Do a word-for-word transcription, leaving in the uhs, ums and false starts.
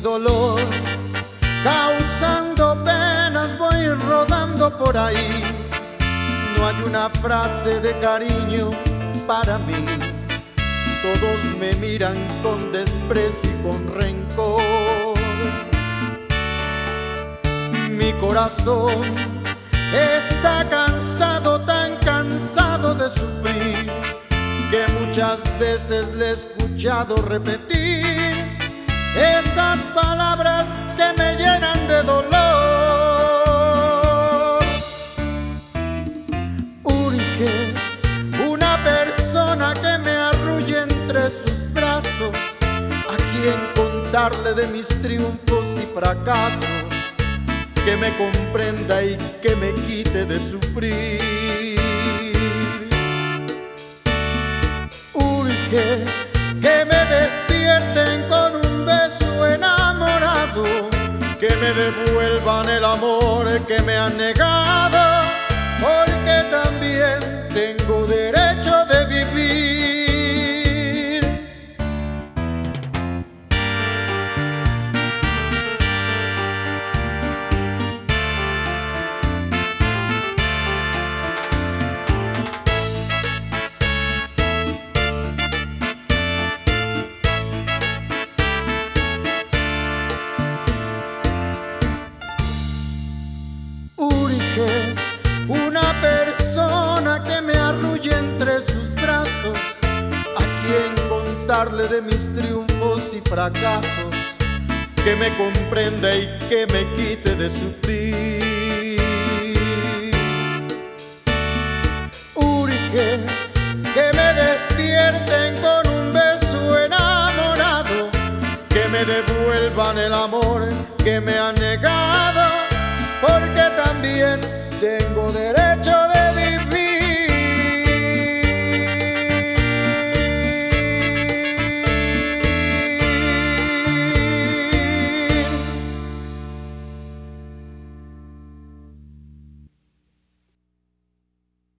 dolor, causando penas voy rodando por ahí. No hay una frase de cariño para mí. Todos me miran con desprecio y con rencor. Mi corazón está cansado, tan cansado de sufrir, que muchas veces le he escuchado repetir esas palabras que me llenan de dolor. Urge una persona que me arrulle entre sus brazos, a quien contarle de mis triunfos y fracasos, que me comprenda y que me quite de sufrir. Urge que me despierten con un beso enamorado, que me devuelvan el amor que me han negado, porque también tengo derecho de vivir. Urge una persona que me arrulle entre sus brazos, a quien contarle de mis triunfos y fracasos, que me comprenda y que me quite de sufrir. Urge que me despierten con un beso enamorado, que me devuelvan el amor que me han negado, porque también tengo derecho